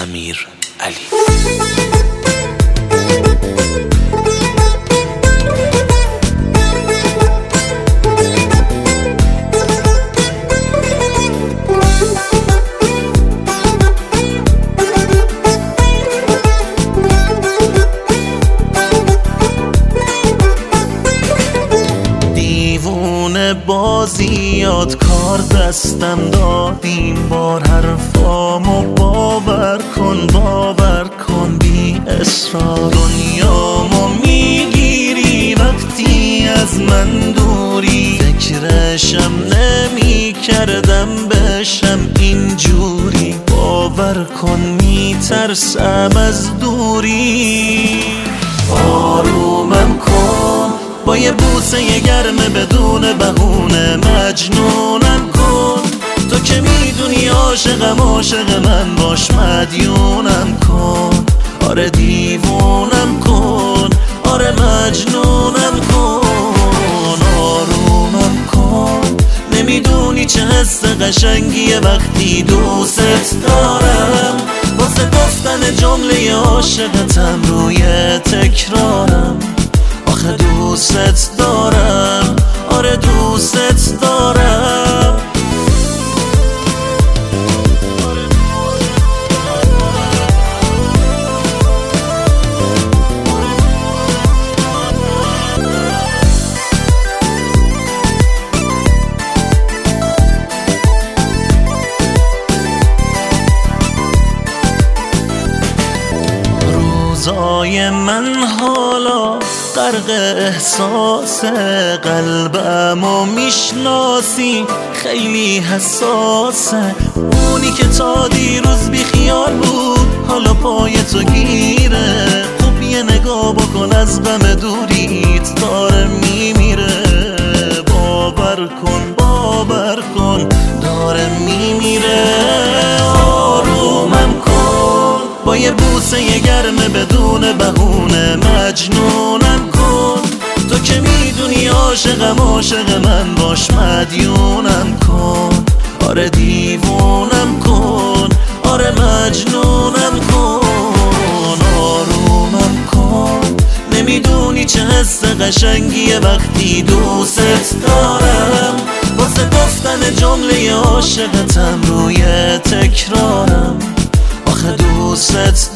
امیر علی. بازیات کار دستم داد این بار، حرفامو باور کن بی اصرار. دنیامو میگیری وقتی از من دوری، فکرشم نمی کردم بشم اینجوری. باور کن میترسم از دوری. آرومم کن با یه بوسه گرم بدون بهونه، مجنونم کن تو که میدونی عاشق من باش، مدیونم کن. آره دیوونم کن، آره مجنونم کن. آرومم کن نمیدونی چه حس قشنگیه وقتی دوست دارم. واسه گفتن جمله عاشقتم روی تکرارم. آخه دوست دارم، آره دوست دارم. روزای من حالا غرق احساس، قلبمو میشناسی خیلی حساسه. اونی که تا دیروز بی خیال بود حالا پای تو گیره. خب یه نگاه بکن از غم دوریت داره میمیره. باور کن داره میمیره. آرومم کن با یه بوسه گرم بدون بهونه، مجنونم کن تو که میدونی عاشق من باش، مدیونم کن. آره دیوونم کن، آره مجنونم کن. آرومم کن نمیدونی چه حس قشنگیه وقتی دوست دارم. واسه گفتن جمله عاشقتم روی تکرارم. آخه دوست